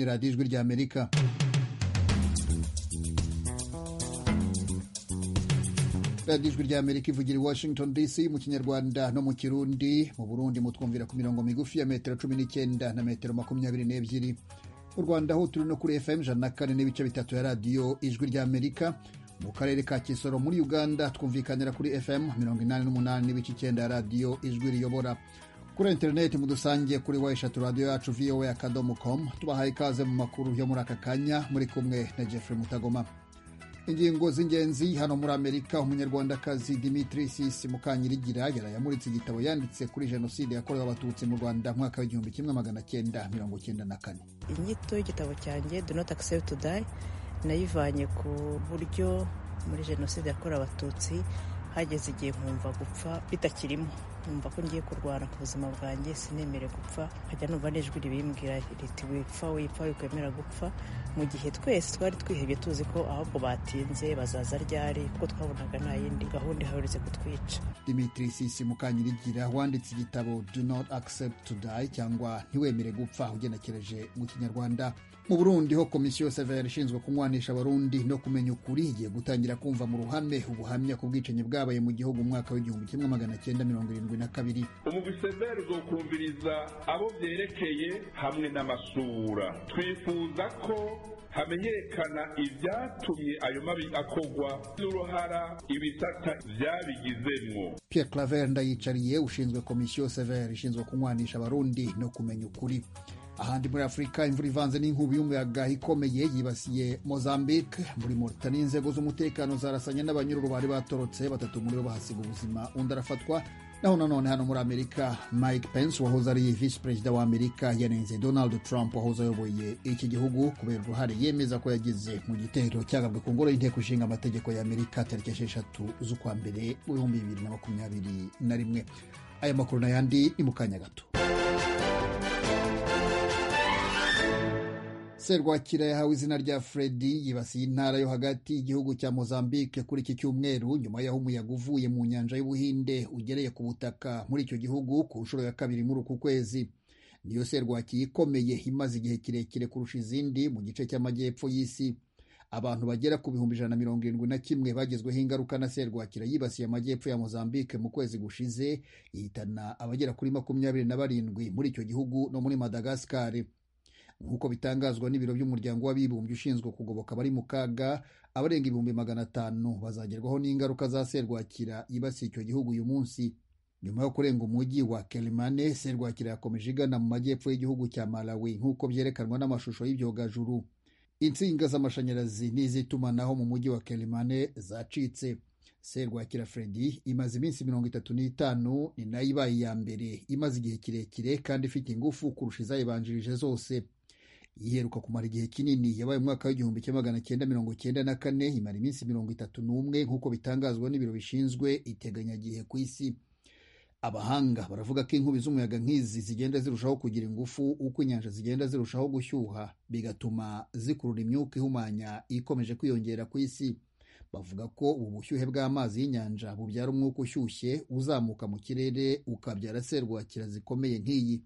ni radiyo ijwi ry'Amerika. radiyo ijwi ry'Amerika ivugira i Washington DC mu Kinyarwanda no mu Kirundi. Mu Burundi mutwumvira ku mirongo migufi ya metero 19 na metero 22. Mu Rwanda ho turi no kuri FM 104.3 ya radiyo ijwi ry'Amerika. Mu karere ka Kisoro muri Uganda twumvikanira kuri FM 88.9 ya radiyo ijwi riyobora. Kuri interineti mudusangiye kuri wayeshatu radio yacu voa.com. Tubahaye ikaze mu makuru yo muri aka kanya, muri kumwe na Jeffrey Mutagoma. Ingingo z'ingenzi hano muri Amerika. Umunyarwandakazi Dimitri Sisi Mukanyirigira yarayamuritse igitabo yanditse kuri jenoside yakorewe abatutsi mu Rwanda mwaka wa 1994. Inyito y'igitabo cyanjye Do Not Accept to Die nayivanye ku buryo muri jenoside yakorewe abatutsi hageze igihe nkumva gupfa bitakirimo, numva ko ngiye kurwana ku buzima bwanjye, sinemere gupfa, nkajya numva n'ijwi ribimbwira riti wipfa wikwemera gupfa, mu gihe twese twari twihebye tuzi ko ahubwo batinze bazaza ryari, kuko twabonaga nta yindi gahunda iherutse kutwica. Dimitri Sisi Mukanyirigira wanditse igitabo Do Not Accept to Die cyangwa ntiwemere gupfa ugenekereje mu Kinyarwanda. Mu Burundi ho komisiyo severe ishinzwe kunywanisha abarundi no kumenya ukuri igiye gutangira kumva mu ruhame ubuhamya ku bwicanyi bwabaye mu gihugu mu mwaka wa 1972. Umugwi severe uzokumviriza abo byerekeye hamwe n'amasura. Twifuza ko hamenyekana ibyatumye ayo mabi akogwa n'uruhara ibisata byabigizemwo. Pierre Claver Ndayicariye ushinzwe komisiyo severe ishinzwe kunywanisha abarundi no kumenya ukuri. Ahandi muri Afrika imvura ivanze n'inkubi y'umuyaga ikomeye yibasiye Mozambique. Muri Mauritania inzego z'umutekano zarasanye n'abanyururu bari batorotse, batatu muri bo bahasiga ubuzima, undi arafatwa. Naho nanone hano muri Amerika Mike Pence wahoze ari vice perezida wa Amerika yanenze Donald Trump wahoze ayoboye iki gihugu kubera uruhare yemeza ko yagize mu gitero cyagabwe ku ngoro y'inteko ishinga amategeko ya Amerika tariki 6 z'ukwa mbere mu 2021. Aya makuru n'ayandi ni mu kanya gato. Serwakira yahawe izina rya Freddy yibasiye intara yo hagati igihugu cya Mozambique kuri iki cyumweru nyuma y'aho umuyaga uvuye mu nyanja y'Ubuhinde ugereye ku butaka muri icyo gihugu ku nshuro ya kabiri muri uku kwezi. Niyo serwakira ikomeye imaze igihe kirekire kurusha izindi mu gice cy'amajyepfo y'isi. Abantu bagera ku 171 bagezweho ingaruka na serwakira yibasiye amajyepfo ya Mozambique mu kwezi gushize, ihitana abagera kuri 27 muri icyo gihugu no muri Madagascar. Nk'uko bitangazwa n'ibiro by'umuryango w'abibumbye ushinzwe kugoboka abari mu kaga, abarenga 500 bazagerwaho n'ingaruka za serwakira yibasiye icyo gihugu uyu munsi. Nyuma yo kurenga umujyi wa Quelimane, serwakira yakomeje igana mu majyepfo y'igihugu cya Malawi nk'uko byerekanwa n'amashusho y'ibyogajuru. Insinga z'amashanyarazi n'izitumanaho mu mujyi wa Quelimane zacitse. Serwakira Freddy imaze iminsi 35, ni nayo ibaye iya mbere imaze igihe kirekire kandi ifite ingufu kurusha izayibanjirije zose. Iheruka kumara igihe kinini yabaye mu mwaka wa 1994, imara iminsi 31 nk'uko bitangazwa n'ibiro bishinzwe iteganyagihe ku isi. Abahanga baravuga ko inkubi z'umuyaga nk'izi zigenda zirushaho kugira ingufu uko inyanja zigenda zirushaho gushyuha, bigatuma zikurura imyuka ihumanya ikomeje kwiyongera ku isi. Bavuga ko ubu bushyuhe bw'amazi y'inyanja bubyara umwuka ushyushye uzamuka mu kirere ukabyara serwakira zikomeye nk'iyi.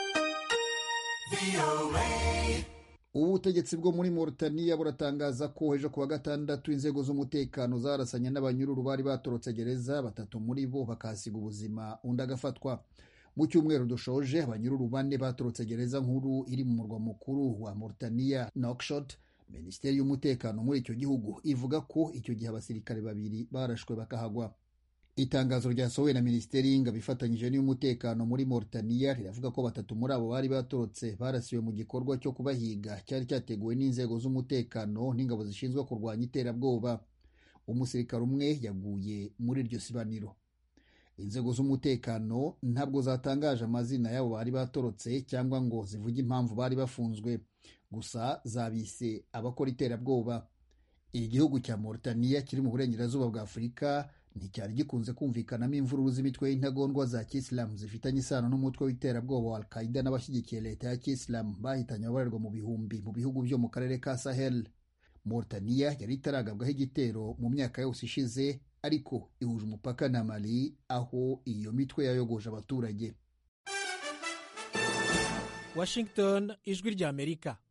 Ubutegetsi bwo muri Mauritania buratangaza ko ejo kuwa gatandatu inzego z'umutekano zarasanye n'abanyururu bari batorotse gereza, batatu muri bo bakahasiga ubuzima, undi agafatwa. Mu cyumweru dushoje abanyururu 4 batorotse gereza nkuru iri mu murwa mukuru wa Mauritania Nouakchott. Minisiteri y'umutekano muri icyo gihugu ivuga ko icyo gihe abasirikare 2 barashwe bakahagwa. Itangazo ryasohowe na Minisiteri y'Ingabo ifatanyije n'umutekano muri Mauritania riravuga ko batatu muri abo bari batorotse barasiwe mu gikorwa cyo kubahiga cyari cyateguwe n'inzego z'umutekano n'ingabo zishinzwe kurwanya iterabwoba. Umusirikare umwe yaguye muri iryo sibaniro. Inzego z'umutekano ntabwo zatangaje amazina y'abo bari batorotse cyangwa ngo zivuge impamvu bari bafunzwe, gusa zabise abakora iterabwoba. Igihugu cya Mauritania kiri mu burengerazuba bwa Afurika nticyari gikunze kumvikanamo imvururu z'imitwe y'intagondwa za Kisilamu zifitanye isano n'umutwe w'iterabwoba wa Al-Qaeda n'abashyigikiye leta ya Kisilamu bahitanye ababarirwa mu bihumbi mu bihugu byo mu karere ka Sahel. Mauritania yari itaragabwaho igitero mu myaka yose ishize, ariko ihuje umupaka na Mali aho iyo mitwe yayogoje abaturage. Washington, ijwi ry'Amerika.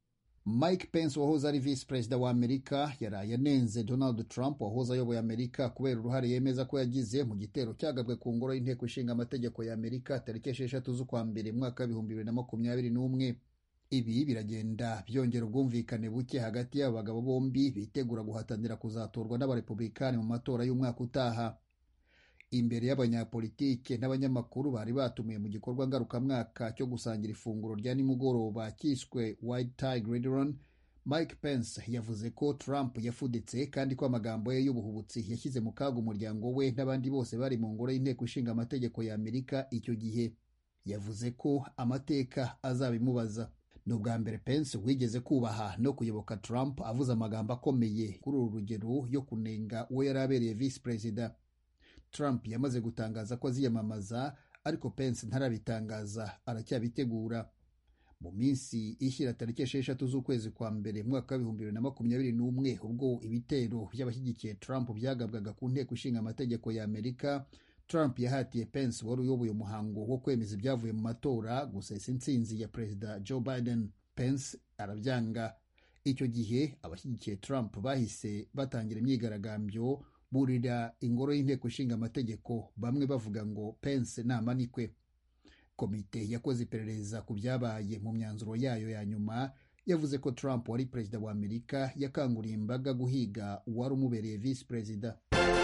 Mike Pence wahoze ari visi perezida wa Amerika yaraye anenze Donald Trump wahoze ayoboye Amerika kubera uruhare yemeza ko yagize mu gitero cyagabwe ku ngoro y'inteko ishinga amategeko ya Amerika tariki 6 z'ukwa mbere mwaka 2021. Ibi biragenda byongera ubwumvikane buke hagati y'aba bagabo bombi bitegura guhatanira kuzatorwa n'abarepublikani mu matora y'umwaka utaha. Imbere y'abanyapolitike n'abanyamakuru bari batumiye mu gikorwa ngarukamwaka cyo gusangira ifunguro rya nimugoroba cyiswe White Tie Gridiron, Mike Pence yavuze ko Trump yafuditse kandi ko amagambo ye y'ubuhubutsi yashyize mu kaga umuryango we n'abandi bose bari mu ngoro y'inteko ishinga amategeko ya Amerika icyo gihe. Yavuze ko amateka azabimubaza. Ni ubwa mbere Pence wigeze kubaha no kuyoboka Trump avuze amagambo akomeye kuri uru rugero yo kunenga uwo yari abereye visi perezida. Trump yamaze gutangaza ko aziyamamaza, ariko Pence ntarabitangaza, aracyabitegura. Mu minsi ishyira tariki 6 z'ukwezi kwa mbere mwaka 2021 ubwo ibitero by'abashyigikiye Trump byagabwaga ku nteko ishinga amategeko ya Amerika, Trump yahatiye Pence wari uyoboye umuhango wo kwemeza ibyavuye mu matora gusesa intsinzi ya Perezida Joe Biden. Pence arabyanga. Icyo gihe abashyigikiye Trump bahise batangira imyigaragambyo burira ingoro y'inteko ishinga amategeko, bamwe bavuga ngo Pence namanikwe. Komite yakoze iperereza ku byabaye mu myanzuro yayo ya nyuma yavuze ko Trump wari perezida wa Amerika yakanguriye imbaga guhiga uwari umubereye visi perezida.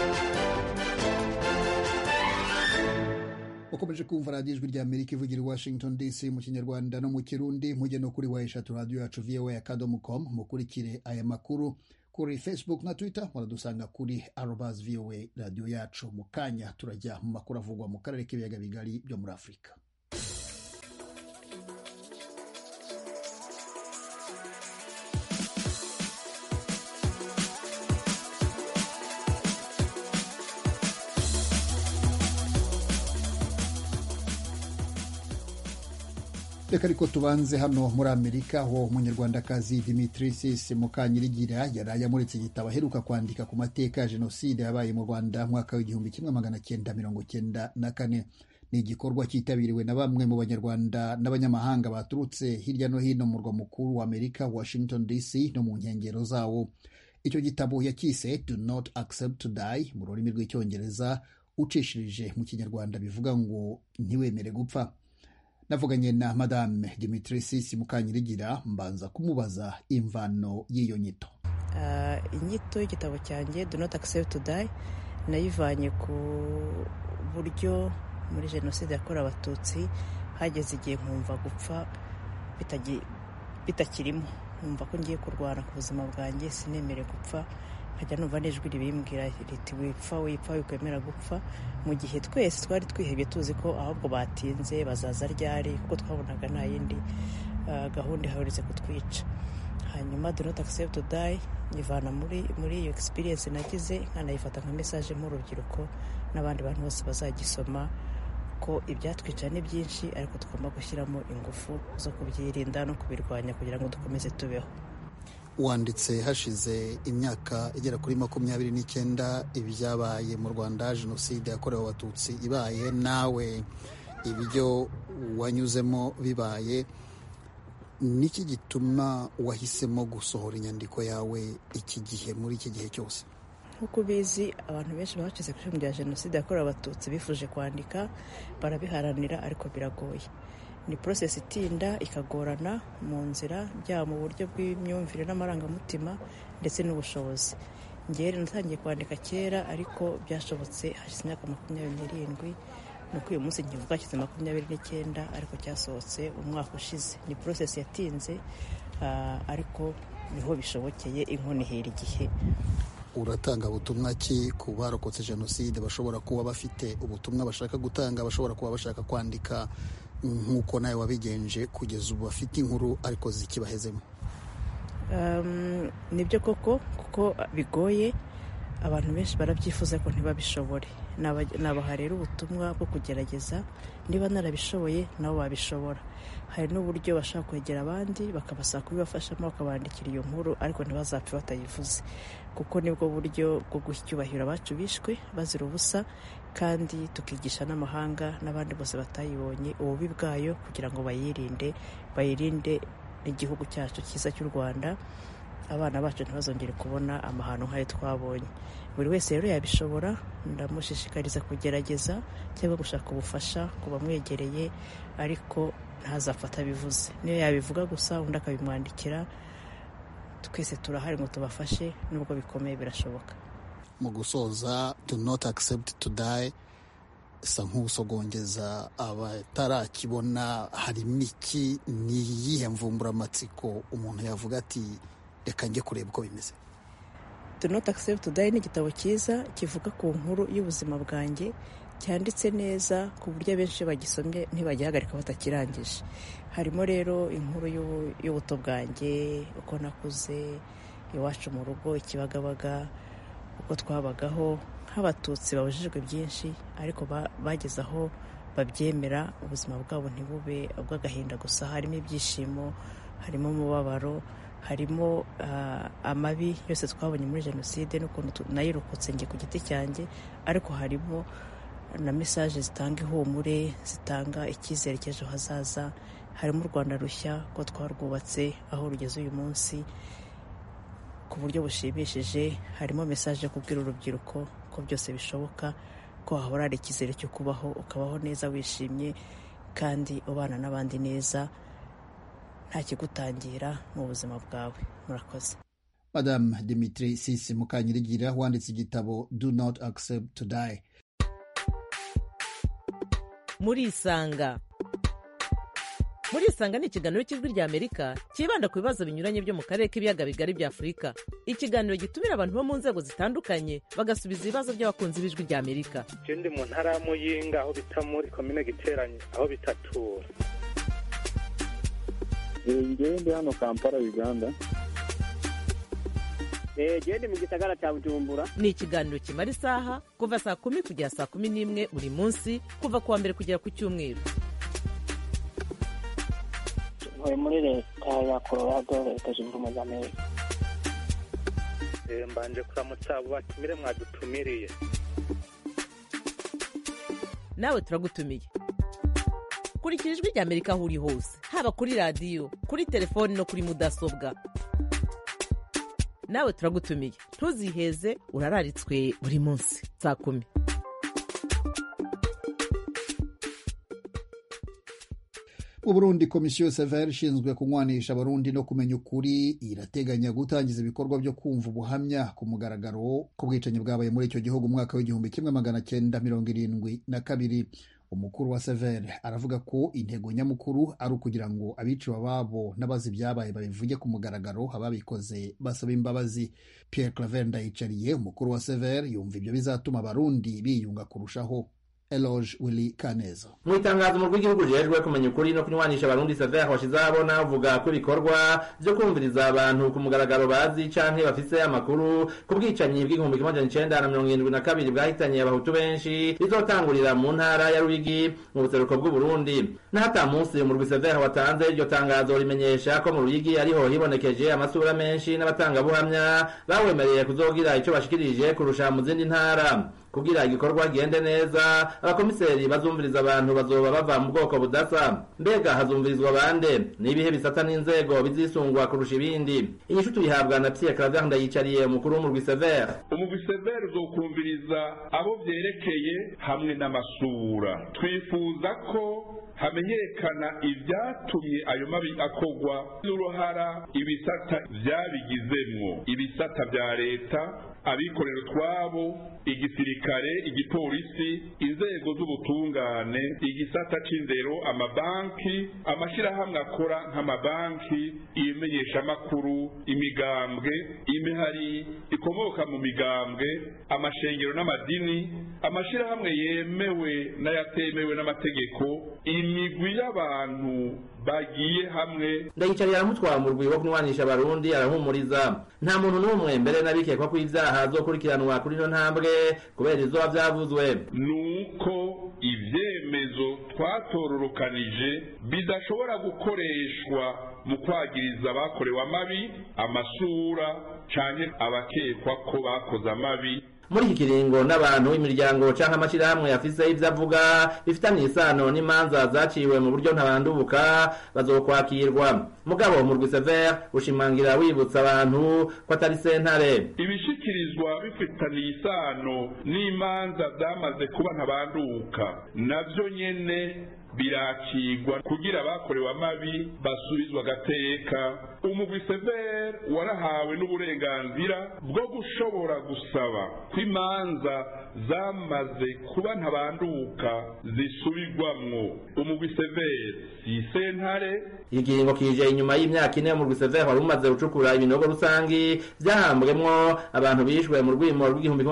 Ukomeje kumva radiyo ijwi rya Amerika ivugira i Washington DC mu Kinyarwanda no mu Kirundi. Mujye no kuri wa radio yacu voa.com mukurikire aya makuru. Kuri Facebook na Twitter muradusanga kuri @VOA radio yacu. Mu kanya turajya mu makuru avugwa mu karere k'ibiyaga bigari byo muri Afurika. Reka ariko tubanze hano muri Amerika, aho umunyarwandakazi Dimitris Mukanyirigira yaraye amuritse igitabo aheruka kwandika ku mateka ya Jenoside yabaye mu Rwanda mwaka w'1994. Ni igikorwa cyitabiriwe na bamwe mu banyarwanda n'abanyamahanga baturutse hirya no hino mu murwa mukuru wa Amerika, Washington DC, no mu nkengero zawo. Icyo gitabo yakise Do Not Accept to Die mu rurimi rw'icyongereza, ucishirije mu kinyarwanda bivuga ngo ntiwemere gupfa. Navuganye na Madame Dimitris Mukanyirigira mbanza kumubaza imvano y'iyo nyito. Inyito y'igitabo cyanjye Do Not Accept to Die nayivanye ku buryo muri Jenoside yakorewe Abatutsi hageze igihe nkumva gupfa bitakirimo, nkumva ko ngiye kurwana ku buzima bwanjye, sinemere gupfa. Nkajya numva n'ijwi ribimbwira riti wipfa wikwemera gupfa, mu gihe twese twari twihebye tuzi ko ahubwo batinze bazaza ryari, kuko twabonaga nta yindi gahunda iharitse kutwica. Hanyuma Do Not Accept to Die nyivana muri iyo experience nagize, nkanayifata nka message mu rubyiruko n'abandi bantu bose bazagisoma, ko ibyatwica ni byinshi ariko tugomba gushyiramo ingufu zo kubyirinda no kubirwanya kugira ngo dukomeze tubeho. Wanditse hashize imyaka igera kuri 29 ibyabaye mu Rwanda, Jenoside yakorewe Abatutsi ibaye, nawe ibyo wanyuzemo bibaye. Niki gituma wahisemo gusohora inyandiko yawe iki gihe, muri iki gihe cyose? Nk'uko bizi abantu benshi bacize ku bya Jenoside yakorewe Abatutsi bifuje kwandika, barabiharanira ariko biragoye. Ni process itinda ikagorana mu nzira, byaba mu buryo bw'imyumvire n'amarangamutima ndetse n'ubushobozi. Njye natangiye kwandika kera ariko byashobotse hashize imyaka 27, nuko uyu munsi nkivuga kize 29 ariko cyasohotse umwaka ushize. Ni process yatinze ariko niho bishobokeye, inkoni hera igihe. Uratanga ubutumwa ki ku barokotse Jenoside bashobora kuba bafite ubutumwa bashaka gutanga, bashobora kuba bashaka kwandika nk'uko nawe wabigenje kugeza ubu bafite inkuru ariko zikibahezemo? Nibyo koko, kuko bigoye, abantu benshi barabyifuza ko ntibabishobore. Nabaha rero ubutumwa bwo kugerageza, niba narabishoboye nabo babishobora. Hari n'uburyo bashaka kwegera abandi bakabasaba kubibafashamo, bakabandikira iyo nkuru ariko ntibazapfe batayivuze, kuko nibwo buryo bwo guha icyubahiro abacu bishwe bazira ubusa, kandi tukigisha n'amahanga n'abandi bose batayibonye ububi bwayo kugira ngo bayirinde n'igihugu cyacu cyiza cy'u Rwanda, abana bacu ntibazongere kubona amahano nk'ayo twabonye. Buri wese rero yabishobora, ndamushishikariza kugerageza cyangwa gushaka ubufasha ku bamwegereye, ariko ntazafata bivuze. Niyo yabivuga gusa undi akabimwandikira, twese turahari ngo tubafashe, nubwo bikomeye birashoboka. Mu gusoza, do not accept to die isa nk'usogongeza abatarakibona, harimo iki? Ni iyihe mvumburamatsiko umuntu yavuga ati reka njye kureba uko bimeze? Do not accept to die ni igitabo cyiza kivuga ku nkuru y'ubuzima bwanjye, cyanditse neza ku buryo abenshi bagisomye ntibagihagarika batakirangije. Harimo rero inkuru y'ubuto bwanjye, uko nakuze iwacu mu rugo Ikibagabaga, uko twabagaho nk'abatutsi babujijwe byinshi, ariko bageze aho babyemera, ubuzima bwabo ntibube ubw'agahinda gusa. Harimo ibyishimo, harimo umubabaro, harimo amabi yose twabonye muri jenoside n'ukuntu nayirokotse njye ku giti cyanjye, ariko harimo na mesaje zitanga ihumure, zitanga icyizere cy'ejo hazaza. Harimo u Rwanda rushya ko twarwubatse aho rugeze uyu munsi ku buryo bushimishije. Harimo mesaje yo kubwira urubyiruko ko byose bishoboka, ko hahora hari icyizere cyo kubaho, ukabaho neza wishimye kandi ubana n'abandi neza, nta kigutangira mu buzima bwawe. Murakoze. Madame Dimitri Sisi Mukanyirigira wanditse igitabo Do Not Accept to Die. Murisanga ni ikiganiro cy'Ijwi ry'Amerika kibanda ku bibazo binyuranye byo mu karere k'ibiyaga bigari bya Afurika. Ikiganiro gitumira abantu bo mu nzego zitandukanye bagasubiza ibibazo by'abakunzi b'Ijwi ry'Amerika. Je ndi mu ntara ya Muyinga, aho bita muri komine Giteranyi, aho bitatura. Ndi hano Kampala, Uganda. Ndi mu gisagara cya Bujumbura. Ni ikiganiro kimara isaha kuva saa 10 kugera saa 11 buri munsi, kuva kuwa mbere kugera ku Cyumweru. Muri leta ya Colorado, Leta Zunze Ubumwe za Amerika. Mbanje kuramutsa abo batumire mwadutumiriye. Nawe turagutumiye. Kurikira Ijwi ry'Amerika aho uri hose, haba kuri radiyo, kuri telefoni no kuri mudasobwa. Nawe turagutumiye, ntuziheze, urararitswe buri munsi saa 10. Mu Burundi, komisiyo Severe ishinzwe kunywanisha abarundi no kumenya ukuri irateganya gutangiza ibikorwa byo kumva ubuhamya ku mugaragaro ku bwicanyi bwabaye muri icyo gihugu umwaka w'1972. Umukuru wa Severe aravuga ko intego nyamukuru ari ukugira ngo abiciwe ababo n'abazi ibyabaye babivuge ku mugaragaro, ababikoze basaba imbabazi. Pierre Claver Ndayicariye, umukuru wa Severe, yumva ibyo bizatuma abarundi biyunga kurushaho. Eloge Willy Kaneza. Mu itangazo mu rw'igihugu rijejwe kumenya ukuri no kunywanisha abarundi Severe washize abona avuga ko ibikorwa byo kumviriza abantu ku mugaragaro bazi canke bafise amakuru ku bwicanyi bw'1972 bwahitanye abahutu benshi bizotangurira mu ntara ya Ruyigi mu buseruko bw'u Burundi. N'ahata munsi umurwi Severe watanze iryo tangazo rimenyesha ko mu Ruyigi ariho hibonekeje amasura menshi n'abatangabuhamya bawemereye kuzogira ico bashikirije kurusha mu zindi ntara. Kugira igikorwa gende neza, abakomiseri bazumviriza abantu bazoba bava mu bwoko budasa. Mbega hazumvirizwa bande? Nibihe bisata n'inzego bizisungwa kurusha ibindi? Inyishu tuyihabwa na Pierre Claver Ndayicariye, umukuru w'umurwi Severe. Umurwi Severe uzokumviriza abo vyerekeye hamwe n'amasura. Twifuza ko hamenyekana ibyatumye ayo mabi akogwa n'uruhara ibisata vyabigizemwo, ibisata vya leta, abikorera utwabo, igisirikare, igipolisi, inzego z'ubutungane, igisata c'indero, amabanki, amashirahamwe akora nk'amabanki, imenyeshamakuru, imigambwe, imihari ikomoka mu migambwe, amashengero n'amadini, amashirahamwe yemewe n'ayatemewe n'amategeko, imigwi y'abantu bagiye hamwe. Ndayicariye aramutwara mu rwibo kunywanisha abarundi, arahumuriza nta muntu n'umwe mbere n'abikekwa ko ivyaha azokurikiranwa kuri no ntambwe kubera izoba vyavuzwe. Nuko ivyemezo twatororokanije bidashobora gukoreshwa mu kwagiriza abakorewe amabi, amasura canke abakekwa ko bakoze amabi. muri iki kiringo n'abantu imiryango canke amashirahamwe yafise ivyo avuga bifitanye isano n'imanza zaciwe mu buryo ntabandubuka bazokwakirwa. Mugabo Murwi Severe ushimangira wibutsa abantu ko atari sentare. Ibishikirizwa bifitaniye isano n'imanza zamaze kuba ntabanduka navyo nyene birakigwa kugira abakorewe amabi basubizwa agateka. Umugwi Severe warahawe n'uburenganzira bwo gushobora gusaba ko imanza zamaze kuba ntabanduka zisubirwamwo. Umugwi Severe si sentare. Ikiringo kije inyuma y'imyaka 4 Umugwi Severe wari umaze gucukura ibinogo rusangi vyahambwemwo abantu bishwe mu rwimo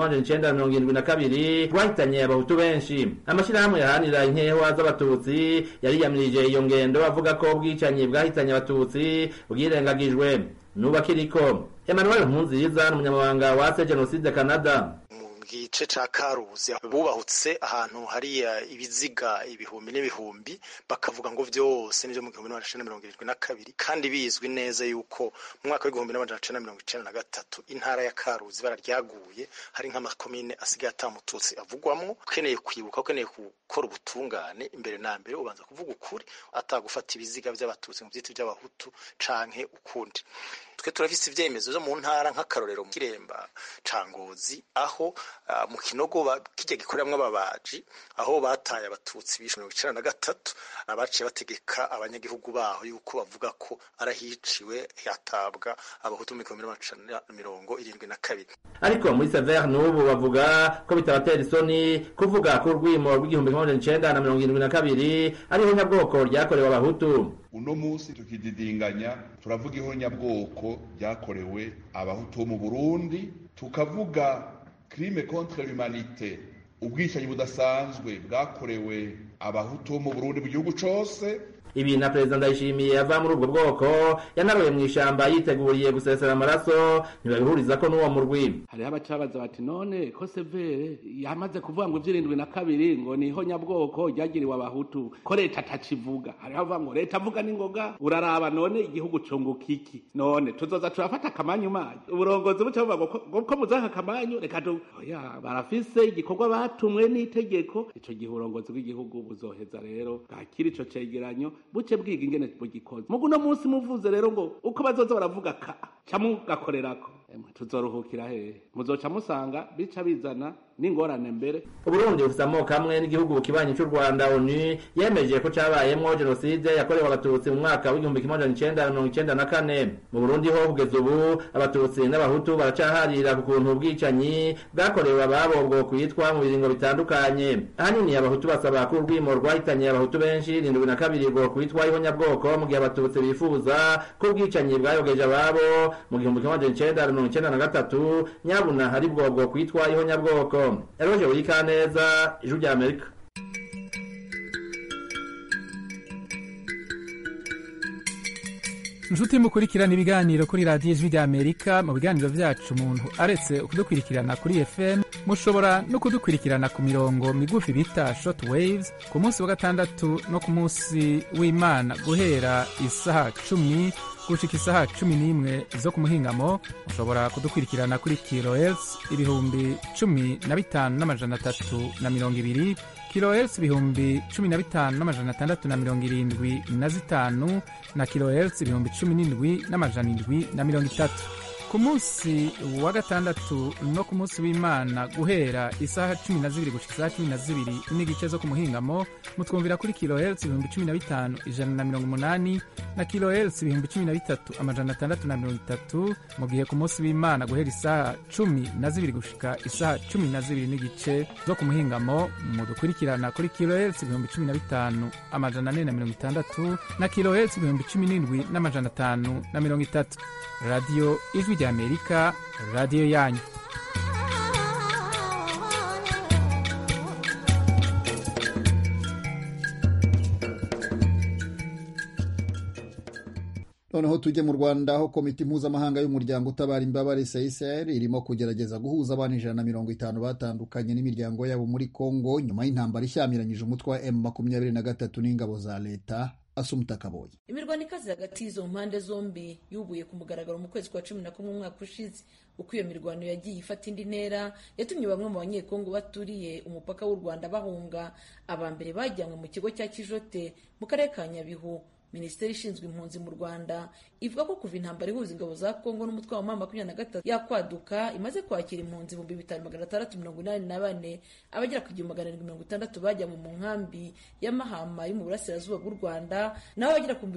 rw'1972 rwahitanye abahutu benshi. Amashirahamwe yahanira inkehwa z'abatutsi yariyamirije iyo ngendo avuga ko ubwicanyi bwahitanye abatutsi bwirengagijwe. Nubakiriko Emmanuel Nkunziza n'umunyamabanga wa Genocide Canada gice ca Karuzi bubahutse ahantu hari ibiziga ibihumbi n'ibihumbi bakavuga ngo vyose nivyo mu 1972 kandi bizwi neza yuko mu mwaka wa 1993 intara ya Karuzi bararyaguye hari nk'amakomine asigaye atamututsi avugwamwo. Ukeneye kwibuka, ukeneye gukora ubutungane imbere na mbere ubanza kuvuga ukuri atagufata ibiziga by'abatutsi mu byiti by'abahutu canke ukundi. Twe turafise ivyemezo byo mu ntara nk'akarorero mu Kiremba Cangozi aho mu Kinogo kijya gikoreramwe ababaji aho bataye abatutsi bishwe 1993 abaciye bategeka abanyagihugu baho yuko bavuga ko arahiciwe yatabwa abahutu mu 1972. Ariko muri Severe n'ubu bavuga ko bitabatera isoni kuvuga ko urwimo rw'1972 ariho nyabwoko ryakorewe abahutu. Uno munsi tukididinganya turavuga ihonyabwoko ryakorewe abahutu mu Burundi, tukavuga crime contre l'humanité, ubwicanyi budasanzwe bwakorewe abahutu mu Burundi mu gihugu cose. Ibi na Perezida Ndayishimiye ava muri ubwo bwoko yanaroye mu ishamba yiteguriye gusesera amaraso ntibabihuriza ko n'uwo murwi. Hari abacabaza bati none ko Severe yamaze kuvuga ngo 72 ngo niho nyabwoko ryagiriwe abahutu ko leta atacivuga. Hari abavuga ngo leta avuga n'ingoga uraraba none igihugu cunguka iki, none tuzoza turafata akamanyu mayi uburongozi buca buvuga ko muzaka akamanyu reka oya barafise igikorwa batumwe n'itegeko. Ico gihe uburongozi bw'igihugu buzoheza rero bwakira ico cegeranyo buce bwiga ingene bugikoze. Mugu no munsi muvuze rero ngo uko bazoza baravuga ka camugakorerako tuzoruhukira hehe, muzoca musanga bica bizana n'ingorane mbere. Uburundi bufite amoko amwe n'igihugu kibanyi cy'u Rwanda ONU yemeje ko cabayemwo genocide yakorewe abatutsi mu mwaka w'1994. Mu Burundi ho kugeza ubu abatutsi n'abahutu baracaharira ku kuntu ubwicanyi bwakorewe ababo bwo kwitwa mu biringo bitandukanye. Ahanini abahutu basaba ko urwimo rwahitanye abahutu benshi 72 bwo kwitwa ihonyabwoko, mu gihe abatutsi bifuza ko ubwicanyi bwayogeje ababo mu 1993 nyabuna hari bwo kwitwa ihonyabwoko. Eroje Wikaneza, Ijwi rya Amerika. Nshuti mukurikirana ibiganiro kuri radiyo Ijwi rya Amerika. Mu biganiro vyacu umuntu aretse kudukurikirana kuri FM mushobora no kudukurikirana ku mirongo migufi bita short waves ku munsi wa gatandatu no ku munsi w'Imana guhera isaha 10 gushika isaha 11 zo ku muhingamo. Mushobora kudukurikirana kuri kilohertz 15,320 kilohertz 15,675 na kilohertz 17,730. Ku munsi wa gatandatu no ku munsi w'Imana guhera isaha 12 gushika isaha 12 n'igice zo ku muhingamo mutwumvira kuri kilohertz 15,180 na kilohertz 13,630. Mu gihe ku munsi w'Imana guhera isaha 12 gushika isaha 12 n'igice zo ku muhingamo mudukurikirana kuri kilohertz 15,460 na kilohertz 17,530. Radio Ijwi rya Amerika, radio yanyu. Noneho tujye mu Rwanda aho komite mpuzamahanga y'umuryango utabara imbabare CICR irimo kugerageza guhuza abantu 150 batandukanye n'imiryango yabo muri Kongo nyuma y'intambara ishyamiranyije umutwe wa M23 n'ingabo za leta Asumta Kaboyi. Imirwano ikaze hagati y'izo mpande zombi yubuye ku mugaragaro mu kwezi kwa 11 umwaka ushize. Uko iyo mirwano yagiye ifata indi ntera yatumye bamwe mu banyekongo baturiye umupaka w'u Rwanda bahunga. Abambere bajyanywe mu kigo cya Kijote mu karere ka Nyabihu. Minisiteri ishinzwe impunzi mu Rwanda ivuga ko kuva intambara ihuza ingabo za Kongo n'umutwe wa M23 yakwaduka imaze kwakira impunzi 5684, abagera ku 760 bajyanywe mu nkambi ya Mahama yo mu burasirazuba bw'u Rwanda, naho abagera ku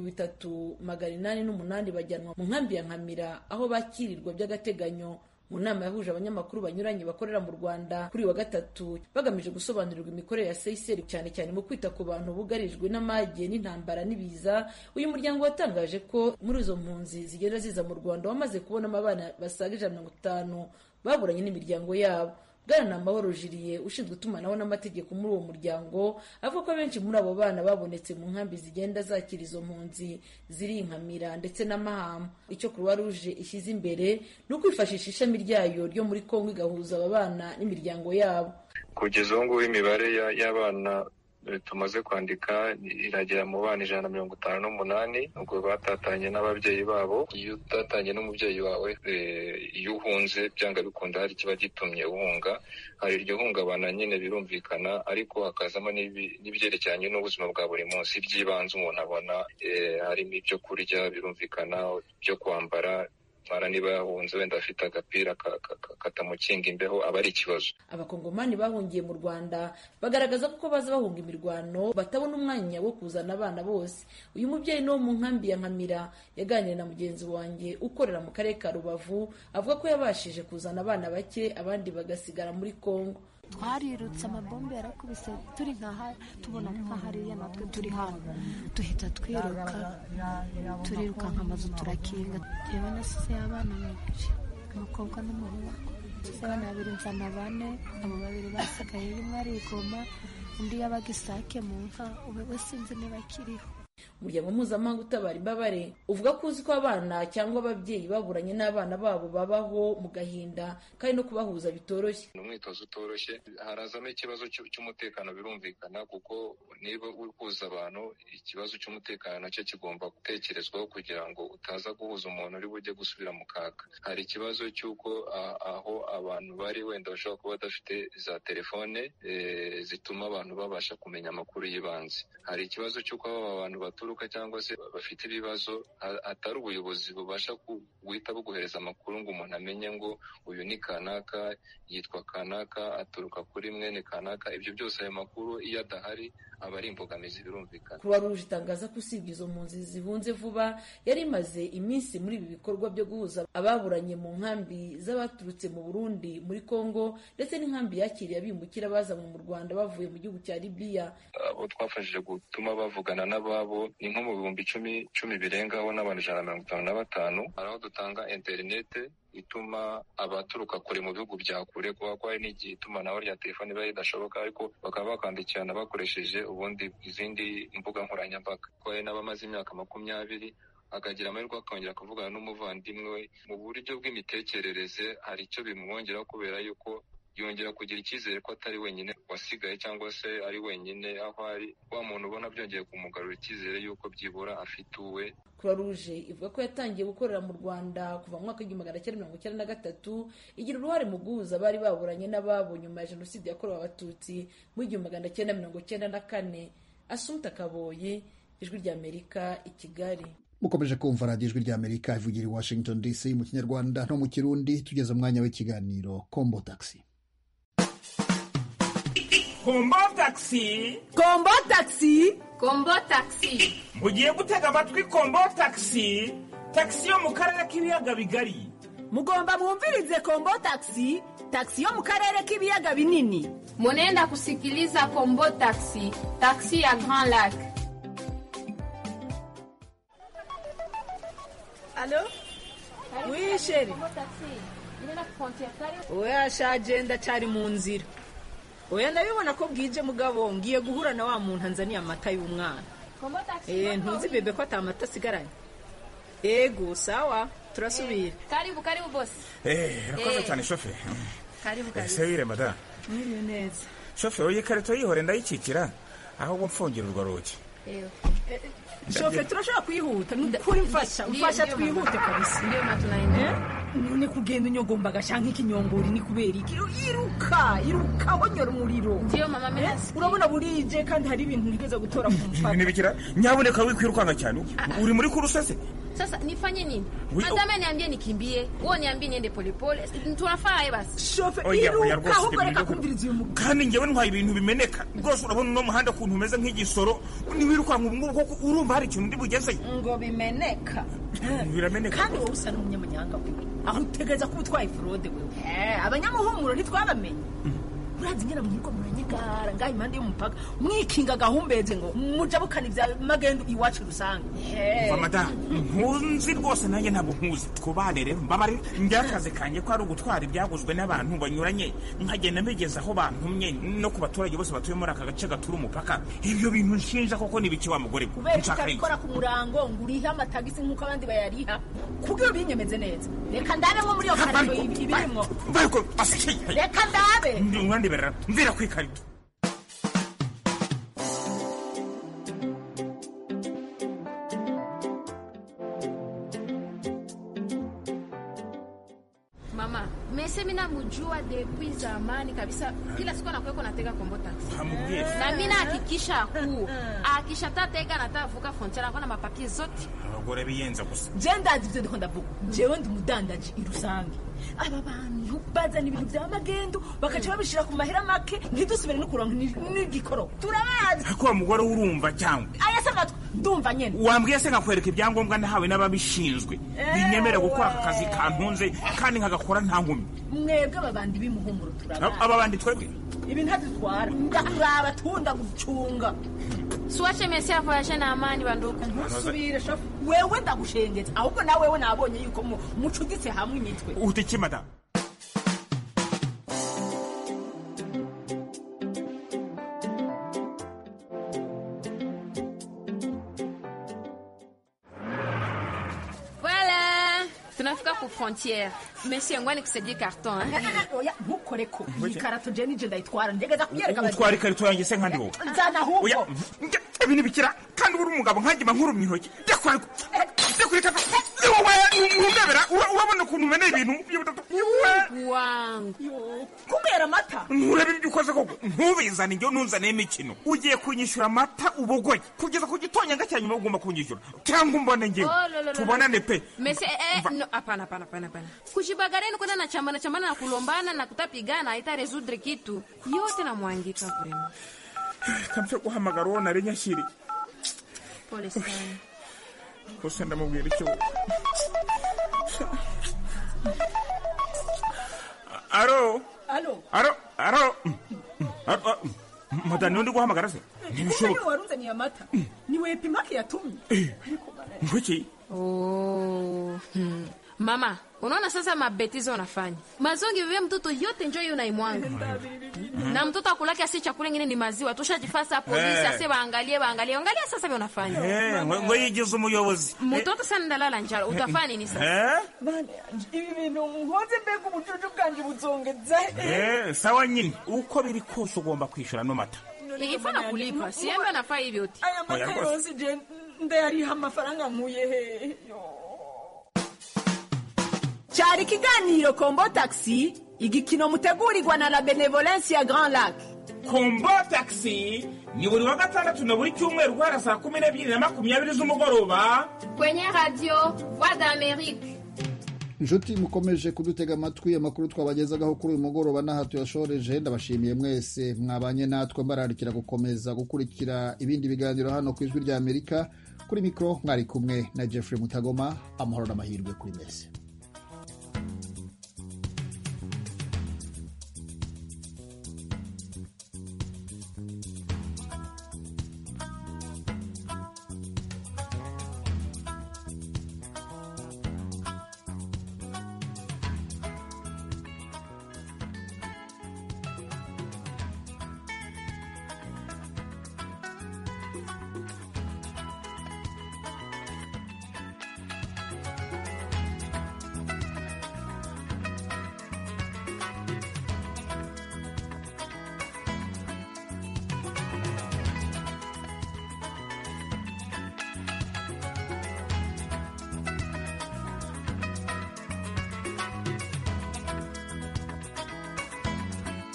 3808 bajyanwa mu nkambi ya Nkamira aho bakirirwa by'agateganyo. Mu nama yahuje abanyamakuru banyuranye bakorera mu Rwanda kuri wa gatatu bagamije gusobanurirwa imikorere ya CICR cyane cyane mu kwita ku bantu bugarijwe n'amage n'intambara n'ibiza, uyu muryango watangaje ko muri izo mpunzi zigenda ziza mu Rwanda wamaze kubonamo abana basaga 150 baburanye n'imiryango yabo. Bwana Namahoro Julie ushinzwe itumanaho n'amategeko muri uwo muryango avuga ko benshi muri abo bana babonetse mu nkambi zigenda zakira izo mpunzi ziri Nkamira ndetse na Mahama. Icyo Croix Rouge ishyize imbere ni ukwifashisha ishami ryayo ryo muri Kongo igahuza aba bana n'imiryango yabo. Kugeza ubu ngubu imibare y'abana tumaze kwandika iragera mu bana 158 ubwo batatanye n'ababyeyi babo. Iyo utatanye n'umubyeyi wawe iyo uhunze byanga bikunda hari kiba gitumye uhunga, hari iryo hungabana nyine birumvikana, ariko hakazamo n'ibyerekeranye n'ubuzima bwa buri munsi by'ibanze umuntu abona, harimo ibyo kurya birumvikana, byo kwambara, mara niba yahunze wenda afite agapira katamukinga imbeho aba ari ikibazo. Abakongomani bahungiye mu Rwanda bagaragaza ko baza bahunga imirwano batabona umwanya wo kuzana abana bose. Uyu mubyeyi no mu nkambi ya Nkamira yaganiriye na mugenzi wanjye ukorera mu karere ka Rubavu avuga ko yabashije kuzana abana bake abandi bagasigara muri Kongo. Twarirutse amabombe yarakubise turi nkaha tubona nkahariya natwe turi hano duhita turiruka nk'amazu turakinga. Yewe nasize abana babiri, umukobwa n'umuhungu. Abana babiri nzana 4, abo babiri basigaye, umwe arigoma undi yabaga isake mu nka, ubu sinzi niba akiriho. Umuryango mpuzamahanga utabara imbabare uvuga ko uzi ko abana cyangwa ababyeyi baburanye n'abana babo babaho mu gahinda kandi no kubahuza bitoroshye. Umwitozo utoroshye, harazamo ikibazo cy'umutekano birumvikana, kuko niba uri kuza abantu, ikibazo cy'umutekano nacyo kigomba gutekerezwaho kugira ngo utaza guhuza umuntu uri bujye gusubira mu kaga. Hari ikibazo cy'uko aho abantu bari wenda bashobora kuba badafite za telefone zituma abantu babasha kumenya amakuru y'ibanze. Hari ikibazo cy'uko abantu baturuka cyangwa se bafite ibibazo atari ubuyobozi bubasha guhita buguhereza amakuru ngo umuntu amenye ngo uyu ni kanaka, yitwa kanaka, aturuka kuri mwene kanaka. Ibyo byose ayo makuru iyo adahari aba ari imbogamizi birumvikana. Croix Rouge itangaza ko usibye izo mpunzi zihunze vuba yari imaze iminsi muri ibi bikorwa byo guhuza ababuranye mu nkambi z'abaturutse mu Burundi, muri Kongo ndetse n'inkambi yakiriye abimukira bazanywe mu Rwanda bavuye mu gihugu cya Libya. Abo twafashije gutuma bavugana n'ababo ni nko mu bihumbi 10 birengaho n'abantu 155. Hari aho dutanga interinete ituma abaturuka kure mu bihugu bya kure, kuba ko hari n'igihe itumanaho rya telefoni biba ridashoboka, ariko bakaba bakandikirana bakoresheje ubundi izindi mbuga nkoranyambaga. Ko hari n'abamaze imyaka 20 akagira amahirwe akongera kuvugana n'umuvandimwe we mu buryo bw'imitekerereze, hari icyo bimwongeraho kubera yuko yongera kugira icyizere ko atari wenyine wasigaye cyangwa se ari wenyine aho ari. Wa muntu ubona byongeye kumugarura icyizere yuko byibura afite uwe. Croix Rouge ivuga ko yatangiye gukorera mu Rwanda kuva mu mwaka w'1993, igira uruhare mu guhuza abari baburanye n'ababo nyuma ya Jenoside yakorewe Abatutsi mu 1994. Asumta Kaboye, Ijwi ry'Amerika, i Kigali. Mukomeje kumva radiyo Ijwi ry'Amerika ivugira i Washington DC mu Kinyarwanda no mu Kirundi. Tugeze umwanya w'ikiganiro Kombo Taxi. Kombo Taxi, Kombo Taxi, Kombo Taxi. Mugiye gutega amatwi Kombo Taxi, taxi yo mu karere k'ibiyaga bigari. Mugomba mwumvirize Kombo Taxi, taxi yo mu karere k'ibiyaga binini. Munenda kusikiliza Kombo Taxi, taxi ya Grand Lac. Allô? Oui, chérie. Oya shagenda cyari mu nzira. Oya ndabibona ko bwije mugabo ngiye guhura na wa muntu anzaniye amata y'umwana. Ntuzi bebe ko atamata sigaranye. Ego sawa, turasubira. Karibu boss. Rakoze cyane shofe. Karibu. Sewire madam. Mwiriwe neza. Shofe oye karito yihore ndayikikira aho mfungira urwo ruki. shofe turashobora kwihuta nukuri mfasha twihute kabisa ndio matunaenda none kugenda unyogomba gashanka ikinyongori ni kubera iki iruka honyora umuriro ndio mama menasi urabona burije kandi hari ibintu nigeze gutora ku mfata nibikira nyaboneka wikwirukanga cyane uri muri kurusese sasa nifanye nini madame niambie nikimbie wewe niambie niende polepole tunafaa basi shofe iruka ahubwo reka kumviriza uyu mugabo kandi ngewe ntwaye ibintu bimeneka rwose urabona no muhanda kuntu umeze nk'igisoro niwirukanka ubu ngubu koko urumva hari ikintu ndi bugeze ngo bimeneka birameneka kandi wowe usa n'umunyamanyanga wewe aho utegereza kuba utwaye fraude wewe abanyamuhumuro ntitwabamenye urazi ngera mwiriko muranyegara ngaho impande y'umupaka mwikinga gahumbeze ngo mujabukana ivya magendo iwacu rusange umva madame nkunzi rwose nanjye ntabwo nkuzi twubane rero mbabare njyakaze kanje ko ari ugutwara ibyaguzwe n'abantu banyuranye nkagenda mbigeza aho bantumye no ku baturage bose batuye muri aka gace gatura umupaka ibyo bintu nshinja koko nibiki wa mugore nshaka ikora ku murango nguriha amatagisi nk'uko abandi bayariha kubyo binyemeze neza reka ndabe nko muri yo karito ibirimo reka ndabe mvira kwikarito mama mese mina mujua depuis zamani kabisa kila siku anakuwa natega kombo taxi na mimi nahakikisha akisha tatega natavuka frontiera kwa na mapapie zote abagore biyenza gusa genda ndivyo ndikunda vuga jewe ndi mudandaji irusange aba bantu bazana ibintu bya magendo bakaca babishira ku mahera make ntidusubire no kuronka n'igikoro turabazi ako mugore urumva cyangwa aya sagatwa ndumva nyene wambwiye se ngakwereka ibyangombwa nahawe n'ababishinzwe binyemera gukora akazi kantunze kandi nkagakora nta nkumi mwebwe ababandi bimuhumuro turabazi ababandi twebwe ibintu ntadutwara ndaraba tunda gucunga suache mesi avoyage na amani banduka ntusubire shafu wewe ndagushengetse ahubwo nawe wewe nabonye yuko mucuditse hamwe imitwe utiki madame tunafika ku frontière monsieur ngwani kusaidie carton oya ntukoreko iyi karato je nije ndayitwara ndegeza kuyereka abandi utwara ikarito yanjye se nkandi wowe nzana ahubwo oya ibintu bikira kandi uri umugabo nkagima nkuru mihoki ndakwariko ndakureka wowe undebera urabona ukuntu umene ibintu wangu kubera amata nturebe ibyo ukoze koko ntubizane njye ntunzane imikino ugiye kunyishyura amata ubogoye kugeza ku gitonyanga cya nyuma ugomba kunyishyura cyangwa umbone njyewe tubonane pe mese no hapana kujibagareni kwenda na chambana na kulombana na kutapigana haita resoudre kitu yote na mwangika kurema kamfe guhamagara uwo nari nyashyiri pole sana kose ndamubwira icyo aro madani undi guhamagara se ntibishoboka warunzaniye amata ni wewe pimaki yatumye ngwiki mama unaona sasa mabetizo unafanya mazongi vile mtoto yote njoo yuna imwanga na mtoto akulaki asi chakula ngine ni maziwa tushajifasa polisi ase baangalie angalia sasa vile unafanya ngo yigize umuyobozi mtoto sana ndalala njara utafanya nini sasa bana ibi bintu ngoze mbega ubujuju bwanje buzongeza sawa nyine uko biri kose ugomba kwishura no mata ikifana kulipa siembe nafaa hivi yote aya mata yose je ndayariha amafaranga nkuye he cyari kiganiro Kombo Taxi igikino mutegurirwa na la Benevolence ya Grand Lac. Kombo Taxi ni buri wa gatandatu na buri cyumweru guhera saa 12:20 z'umugoroba kwenye radio Voix d'Amérique. Inshuti mukomeje kudutega amatwi amakuru twabagezagaho kuri uyu mugoroba n'aha tuyashoreje ndabashimiye mwese mwabanye natwe mbararikira gukomeza gukurikira ibindi biganiro hano ku Ijwi rya Amerika kuri mikro mwari kumwe na Jeffrey Mutagoma amahoro n'amahirwe kuri mwese.